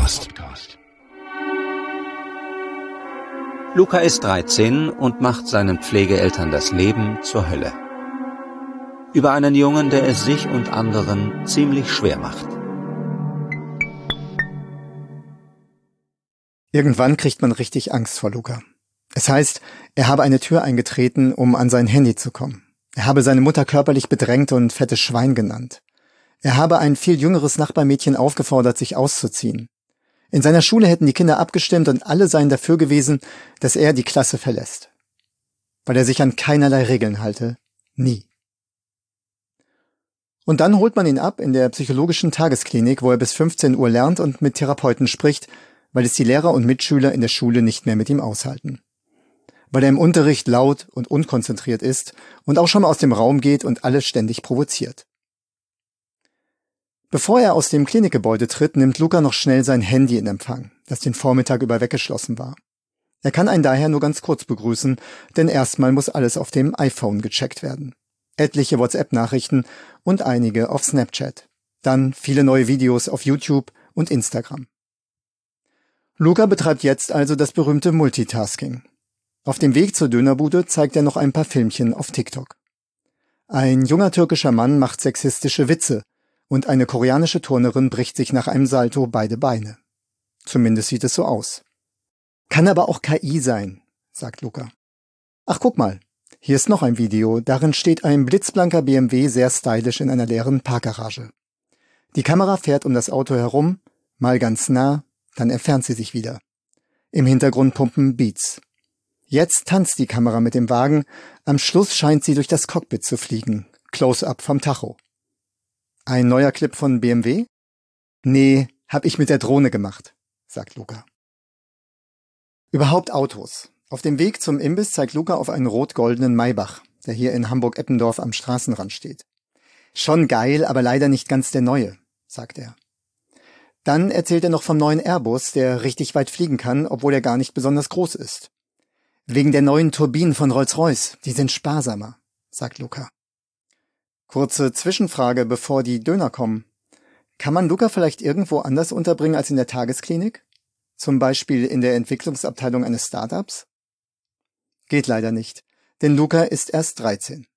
Podcast. Luca ist 13 und macht seinen Pflegeeltern das Leben zur Hölle. Über einen Jungen, der es sich und anderen ziemlich schwer macht. Irgendwann kriegt man richtig Angst vor Luca. Es heißt, er habe eine Tür eingetreten, um an sein Handy zu kommen. Er habe seine Mutter körperlich bedrängt und fettes Schwein genannt. Er habe ein viel jüngeres Nachbarmädchen aufgefordert, sich auszuziehen. In seiner Schule hätten die Kinder abgestimmt und alle seien dafür gewesen, dass er die Klasse verlässt. Weil er sich an keinerlei Regeln halte. Nie. Und dann holt man ihn ab in der psychologischen Tagesklinik, wo er bis 15 Uhr lernt und mit Therapeuten spricht, weil es die Lehrer und Mitschüler in der Schule nicht mehr mit ihm aushalten. Weil er im Unterricht laut und unkonzentriert ist und auch schon mal aus dem Raum geht und alle ständig provoziert. Bevor er aus dem Klinikgebäude tritt, nimmt Luca noch schnell sein Handy in Empfang, das den Vormittag über weggeschlossen war. Er kann einen daher nur ganz kurz begrüßen, denn erstmal muss alles auf dem iPhone gecheckt werden. Etliche WhatsApp-Nachrichten und einige auf Snapchat. Dann viele neue Videos auf YouTube und Instagram. Luca betreibt jetzt also das berühmte Multitasking. Auf dem Weg zur Dönerbude zeigt er noch ein paar Filmchen auf TikTok. Ein junger türkischer Mann macht sexistische Witze und eine koreanische Turnerin bricht sich nach einem Salto beide Beine. Zumindest sieht es so aus. Kann aber auch KI sein, sagt Luca. Ach, guck mal, hier ist noch ein Video, darin steht ein blitzblanker BMW sehr stylisch in einer leeren Parkgarage. Die Kamera fährt um das Auto herum, mal ganz nah, dann entfernt sie sich wieder. Im Hintergrund pumpen Beats. Jetzt tanzt die Kamera mit dem Wagen, am Schluss scheint sie durch das Cockpit zu fliegen. Close-up vom Tacho. Ein neuer Clip von BMW? Nee, hab ich mit der Drohne gemacht, sagt Luca. Überhaupt Autos. Auf dem Weg zum Imbiss zeigt Luca auf einen rot-goldenen Maybach, der hier in Hamburg-Eppendorf am Straßenrand steht. Schon geil, aber leider nicht ganz der neue, sagt er. Dann erzählt er noch vom neuen Airbus, der richtig weit fliegen kann, obwohl er gar nicht besonders groß ist. Wegen der neuen Turbinen von Rolls-Royce, die sind sparsamer, sagt Luca. Kurze Zwischenfrage, bevor die Döner kommen. Kann man Luca vielleicht irgendwo anders unterbringen als in der Tagesklinik? Zum Beispiel in der Entwicklungsabteilung eines Startups? Geht leider nicht, denn Luca ist erst 13.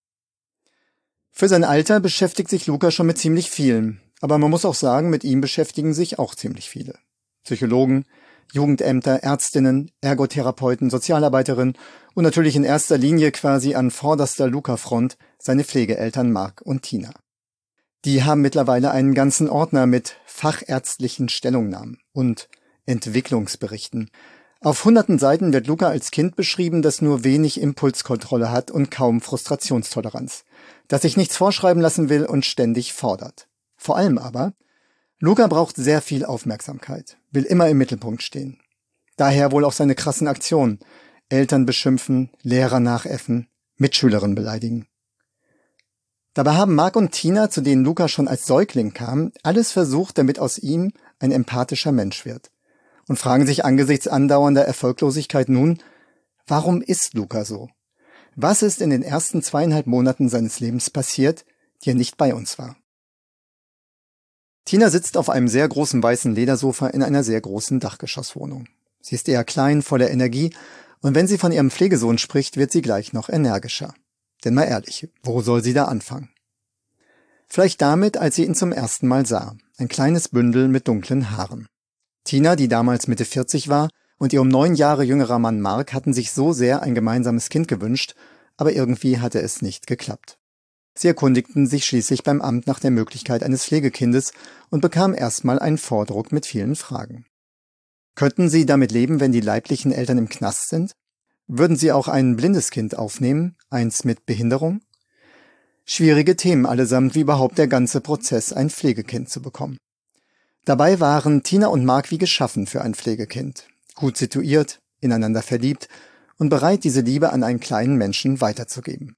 Für sein Alter beschäftigt sich Luca schon mit ziemlich vielem. Aber man muss auch sagen, mit ihm beschäftigen sich auch ziemlich viele. Psychologen, Jugendämter, Ärztinnen, Ergotherapeuten, Sozialarbeiterinnen und natürlich in erster Linie quasi an vorderster Luca-Front seine Pflegeeltern Marc und Tina. Die haben mittlerweile einen ganzen Ordner mit fachärztlichen Stellungnahmen und Entwicklungsberichten. Auf hunderten Seiten wird Luca als Kind beschrieben, das nur wenig Impulskontrolle hat und kaum Frustrationstoleranz, das sich nichts vorschreiben lassen will und ständig fordert. Vor allem aber, Luca braucht sehr viel Aufmerksamkeit, will immer im Mittelpunkt stehen. Daher wohl auch seine krassen Aktionen. Eltern beschimpfen, Lehrer nachäffen, Mitschülerinnen beleidigen. Dabei haben Marc und Tina, zu denen Luca schon als Säugling kam, alles versucht, damit aus ihm ein empathischer Mensch wird. Und fragen sich angesichts andauernder Erfolglosigkeit nun, warum ist Luca so? Was ist in den ersten 2,5 Monaten seines Lebens passiert, die er nicht bei uns war? Tina sitzt auf einem sehr großen weißen Ledersofa in einer sehr großen Dachgeschosswohnung. Sie ist eher klein, voller Energie, und wenn sie von ihrem Pflegesohn spricht, wird sie gleich noch energischer. Denn mal ehrlich, wo soll sie da anfangen? Vielleicht damit, als sie ihn zum ersten Mal sah. Ein kleines Bündel mit dunklen Haaren. Tina, die damals Mitte 40 war, und ihr um 9 Jahre jüngerer Mann Marc hatten sich so sehr ein gemeinsames Kind gewünscht, aber irgendwie hatte es nicht geklappt. Sie erkundigten sich schließlich beim Amt nach der Möglichkeit eines Pflegekindes und bekamen erstmal einen Vordruck mit vielen Fragen. Könnten sie damit leben, wenn die leiblichen Eltern im Knast sind? Würden sie auch ein blindes Kind aufnehmen, eins mit Behinderung? Schwierige Themen allesamt, wie überhaupt der ganze Prozess, ein Pflegekind zu bekommen. Dabei waren Tina und Marc wie geschaffen für ein Pflegekind. Gut situiert, ineinander verliebt und bereit, diese Liebe an einen kleinen Menschen weiterzugeben.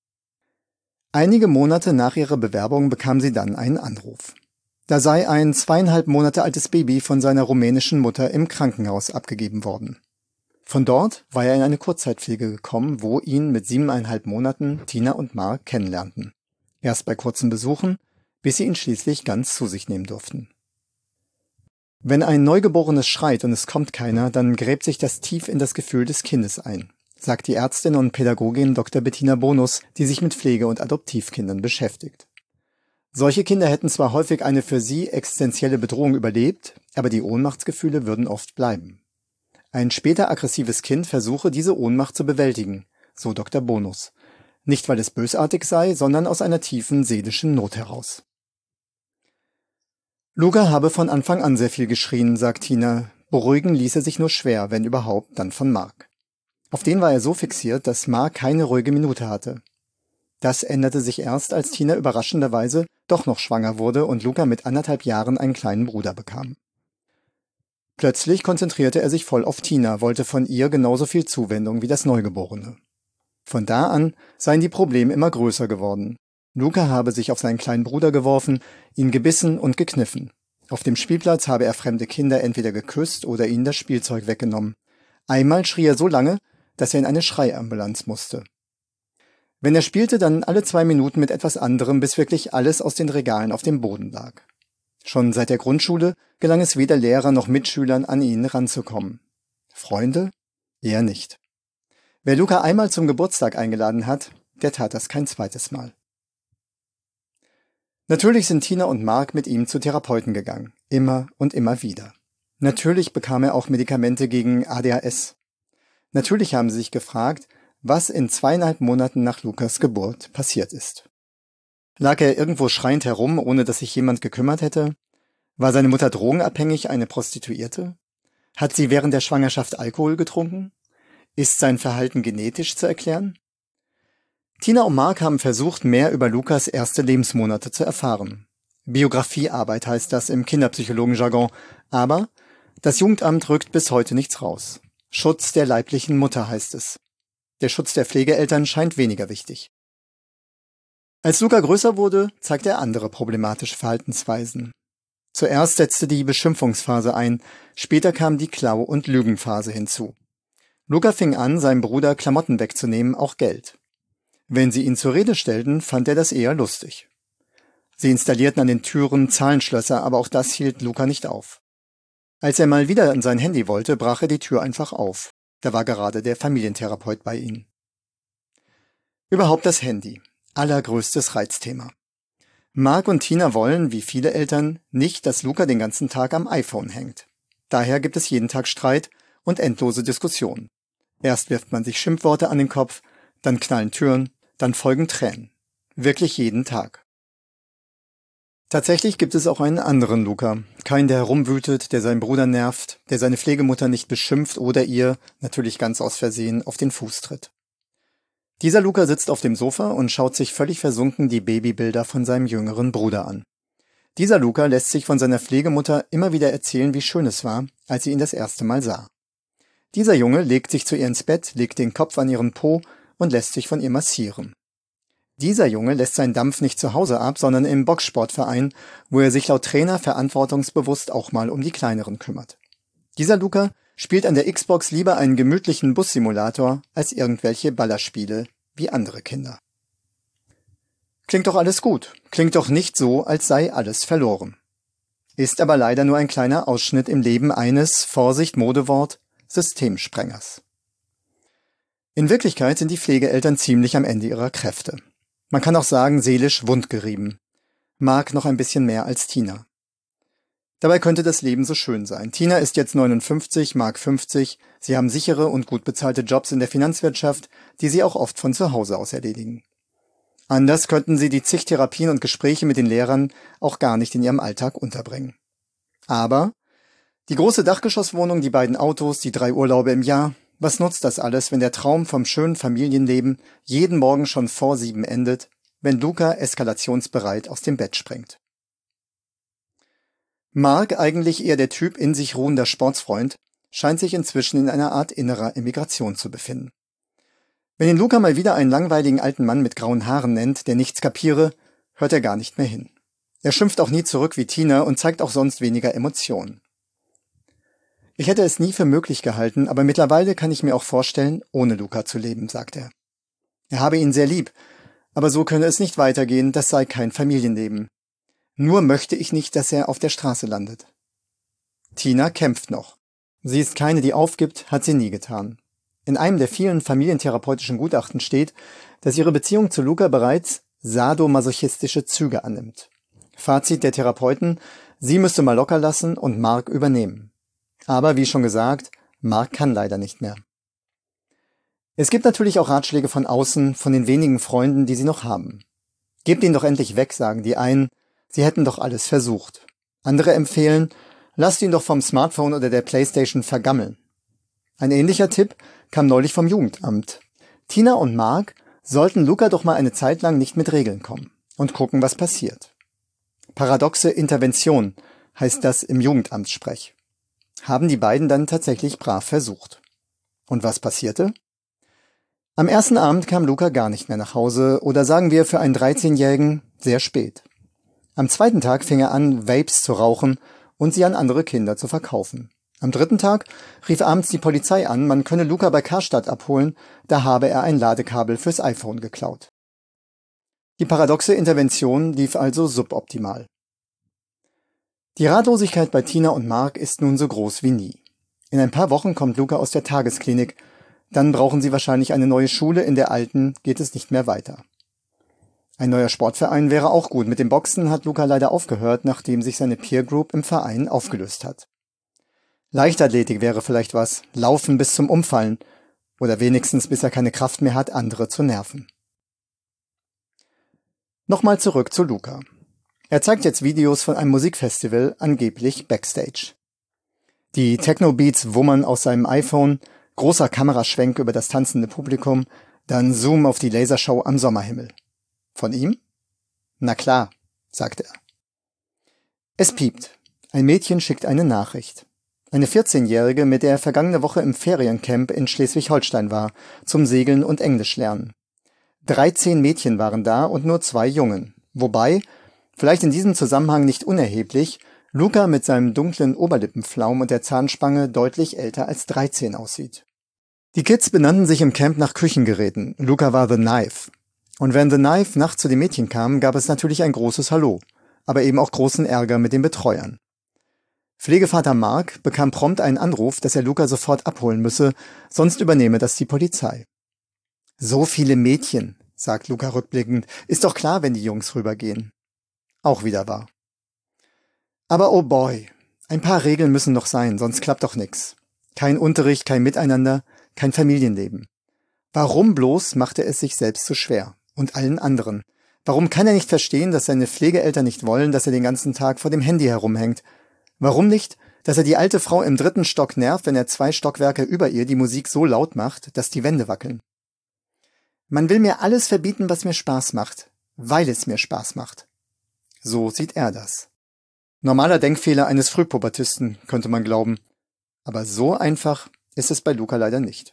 Einige Monate nach ihrer Bewerbung bekam sie dann einen Anruf. Da sei ein 2,5 Monate altes Baby von seiner rumänischen Mutter im Krankenhaus abgegeben worden. Von dort war er in eine Kurzzeitpflege gekommen, wo ihn mit 7,5 Monaten Tina und Marc kennenlernten. Erst bei kurzen Besuchen, bis sie ihn schließlich ganz zu sich nehmen durften. Wenn ein Neugeborenes schreit und es kommt keiner, dann gräbt sich das tief in das Gefühl des Kindes ein, sagt die Ärztin und Pädagogin Dr. Bettina Bonus, die sich mit Pflege- und Adoptivkindern beschäftigt. Solche Kinder hätten zwar häufig eine für sie existenzielle Bedrohung überlebt, aber die Ohnmachtsgefühle würden oft bleiben. Ein später aggressives Kind versuche, diese Ohnmacht zu bewältigen, so Dr. Bonus. Nicht, weil es bösartig sei, sondern aus einer tiefen seelischen Not heraus. Luca habe von Anfang an sehr viel geschrien, sagt Tina. Beruhigen ließ er sich nur schwer, wenn überhaupt, dann von Mark. Auf den war er so fixiert, dass Mark keine ruhige Minute hatte. Das änderte sich erst, als Tina überraschenderweise doch noch schwanger wurde und Luca mit 1,5 Jahren einen kleinen Bruder bekam. Plötzlich konzentrierte er sich voll auf Tina, wollte von ihr genauso viel Zuwendung wie das Neugeborene. Von da an seien die Probleme immer größer geworden. Luca habe sich auf seinen kleinen Bruder geworfen, ihn gebissen und gekniffen. Auf dem Spielplatz habe er fremde Kinder entweder geküsst oder ihnen das Spielzeug weggenommen. Einmal schrie er so lange, dass er in eine Schreiambulanz musste. Wenn er spielte, dann alle 2 Minuten mit etwas anderem, bis wirklich alles aus den Regalen auf dem Boden lag. Schon seit der Grundschule gelang es weder Lehrer noch Mitschülern, an ihn ranzukommen. Freunde? Eher nicht. Wer Luca einmal zum Geburtstag eingeladen hat, der tat das kein zweites Mal. Natürlich sind Tina und Mark mit ihm zu Therapeuten gegangen. Immer und immer wieder. Natürlich bekam er auch Medikamente gegen ADHS. Natürlich haben sie sich gefragt, was in 2,5 Monaten nach Lukas Geburt passiert ist. Lag er irgendwo schreiend herum, ohne dass sich jemand gekümmert hätte? War seine Mutter drogenabhängig, eine Prostituierte? Hat sie während der Schwangerschaft Alkohol getrunken? Ist sein Verhalten genetisch zu erklären? Tina und Mark haben versucht, mehr über Lukas erste Lebensmonate zu erfahren. Biografiearbeit heißt das im Kinderpsychologenjargon, aber das Jugendamt rückt bis heute nichts raus. Schutz der leiblichen Mutter heißt es. Der Schutz der Pflegeeltern scheint weniger wichtig. Als Luca größer wurde, zeigte er andere problematische Verhaltensweisen. Zuerst setzte die Beschimpfungsphase ein, später kam die Klau- und Lügenphase hinzu. Luca fing an, seinem Bruder Klamotten wegzunehmen, auch Geld. Wenn sie ihn zur Rede stellten, fand er das eher lustig. Sie installierten an den Türen Zahlenschlösser, aber auch das hielt Luca nicht auf. Als er mal wieder an sein Handy wollte, brach er die Tür einfach auf. Da war gerade der Familientherapeut bei ihnen. Überhaupt das Handy. Allergrößtes Reizthema. Mark und Tina wollen, wie viele Eltern, nicht, dass Luca den ganzen Tag am iPhone hängt. Daher gibt es jeden Tag Streit und endlose Diskussionen. Erst wirft man sich Schimpfworte an den Kopf, dann knallen Türen, dann folgen Tränen. Wirklich jeden Tag. Tatsächlich gibt es auch einen anderen Luca. Keinen, der herumwütet, der seinen Bruder nervt, der seine Pflegemutter nicht beschimpft oder ihr, natürlich ganz aus Versehen, auf den Fuß tritt. Dieser Luca sitzt auf dem Sofa und schaut sich völlig versunken die Babybilder von seinem jüngeren Bruder an. Dieser Luca lässt sich von seiner Pflegemutter immer wieder erzählen, wie schön es war, als sie ihn das erste Mal sah. Dieser Junge legt sich zu ihr ins Bett, legt den Kopf an ihren Po und lässt sich von ihr massieren. Dieser Junge lässt seinen Dampf nicht zu Hause ab, sondern im Boxsportverein, wo er sich laut Trainer verantwortungsbewusst auch mal um die Kleineren kümmert. Dieser Luca spielt an der Xbox lieber einen gemütlichen Bussimulator als irgendwelche Ballerspiele wie andere Kinder. Klingt doch alles gut, klingt doch nicht so, als sei alles verloren. Ist aber leider nur ein kleiner Ausschnitt im Leben eines, Vorsicht Modewort, Systemsprengers. In Wirklichkeit sind die Pflegeeltern ziemlich am Ende ihrer Kräfte. Man kann auch sagen, seelisch wundgerieben. Mark noch ein bisschen mehr als Tina. Dabei könnte das Leben so schön sein. Tina ist jetzt 59, Mark 50. Sie haben sichere und gut bezahlte Jobs in der Finanzwirtschaft, die sie auch oft von zu Hause aus erledigen. Anders könnten sie die zig Therapien und Gespräche mit den Lehrern auch gar nicht in ihrem Alltag unterbringen. Aber die große Dachgeschosswohnung, die beiden Autos, die 3 Urlaube im Jahr, was nutzt das alles, wenn der Traum vom schönen Familienleben jeden Morgen schon vor 7 endet, wenn Luca eskalationsbereit aus dem Bett springt? Mark, eigentlich eher der Typ in sich ruhender Sportsfreund, scheint sich inzwischen in einer Art innerer Emigration zu befinden. Wenn ihn Luca mal wieder einen langweiligen alten Mann mit grauen Haaren nennt, der nichts kapiere, hört er gar nicht mehr hin. Er schimpft auch nie zurück wie Tina und zeigt auch sonst weniger Emotionen. Ich hätte es nie für möglich gehalten, aber mittlerweile kann ich mir auch vorstellen, ohne Luca zu leben, sagt er. Er habe ihn sehr lieb, aber so könne es nicht weitergehen, das sei kein Familienleben. Nur möchte ich nicht, dass er auf der Straße landet. Tina kämpft noch. Sie ist keine, die aufgibt, hat sie nie getan. In einem der vielen familientherapeutischen Gutachten steht, dass ihre Beziehung zu Luca bereits sadomasochistische Züge annimmt. Fazit der Therapeuten: Sie müsste mal locker lassen und Mark übernehmen. Aber wie schon gesagt, Mark kann leider nicht mehr. Es gibt natürlich auch Ratschläge von außen, von den wenigen Freunden, die sie noch haben. Gebt ihn doch endlich weg, sagen die einen, sie hätten doch alles versucht. Andere empfehlen, lasst ihn doch vom Smartphone oder der Playstation vergammeln. Ein ähnlicher Tipp kam neulich vom Jugendamt. Tina und Mark sollten Luca doch mal eine Zeit lang nicht mit Regeln kommen und gucken, was passiert. Paradoxe Intervention heißt das im Jugendamtssprech. Haben die beiden dann tatsächlich brav versucht. Und was passierte? Am ersten Abend kam Luca gar nicht mehr nach Hause oder sagen wir für einen 13-Jährigen sehr spät. Am zweiten Tag fing er an, Vapes zu rauchen und sie an andere Kinder zu verkaufen. Am dritten Tag rief abends die Polizei an, man könne Luca bei Karstadt abholen, da habe er ein Ladekabel fürs iPhone geklaut. Die paradoxe Intervention lief also suboptimal. Die Ratlosigkeit bei Tina und Mark ist nun so groß wie nie. In ein paar Wochen kommt Luca aus der Tagesklinik, dann brauchen sie wahrscheinlich eine neue Schule, in der alten geht es nicht mehr weiter. Ein neuer Sportverein wäre auch gut. Mit dem Boxen hat Luca leider aufgehört, nachdem sich seine Peer Group im Verein aufgelöst hat. Leichtathletik wäre vielleicht was, Laufen bis zum Umfallen oder wenigstens bis er keine Kraft mehr hat, andere zu nerven. Nochmal zurück zu Luca. Er zeigt jetzt Videos von einem Musikfestival, angeblich Backstage. Die Techno-Beats wummern aus seinem iPhone, großer Kameraschwenk über das tanzende Publikum, dann Zoom auf die Lasershow am Sommerhimmel. Von ihm? Na klar, sagt er. Es piept. Ein Mädchen schickt eine Nachricht. Eine 14-Jährige, mit der er vergangene Woche im Feriencamp in Schleswig-Holstein war, zum Segeln und Englisch lernen. 13 Mädchen waren da und nur 2 Jungen. Wobei, vielleicht in diesem Zusammenhang nicht unerheblich, Luca mit seinem dunklen Oberlippenflaum und der Zahnspange deutlich älter als 13 aussieht. Die Kids benannten sich im Camp nach Küchengeräten. Luca war The Knife. Und wenn The Knife nachts zu den Mädchen kam, gab es natürlich ein großes Hallo, aber eben auch großen Ärger mit den Betreuern. Pflegevater Mark bekam prompt einen Anruf, dass er Luca sofort abholen müsse, sonst übernehme das die Polizei. So viele Mädchen, sagt Luca rückblickend, ist doch klar, wenn die Jungs rübergehen. Auch wieder wahr. Aber oh boy, ein paar Regeln müssen noch sein, sonst klappt doch nix. Kein Unterricht, kein Miteinander, kein Familienleben. Warum bloß macht er es sich selbst so schwer? Und allen anderen. Warum kann er nicht verstehen, dass seine Pflegeeltern nicht wollen, dass er den ganzen Tag vor dem Handy herumhängt? Warum nicht, dass er die alte Frau im 3. Stock nervt, wenn er 2 Stockwerke über ihr die Musik so laut macht, dass die Wände wackeln? Man will mir alles verbieten, was mir Spaß macht, weil es mir Spaß macht. So sieht er das. Normaler Denkfehler eines Frühpubertisten, könnte man glauben. Aber so einfach ist es bei Luca leider nicht.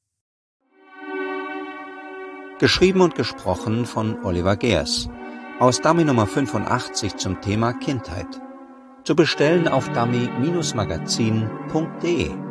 Geschrieben und gesprochen von Oliver Geers. Aus Dummy Nummer 85 zum Thema Kindheit. Zu bestellen auf dummy-magazin.de.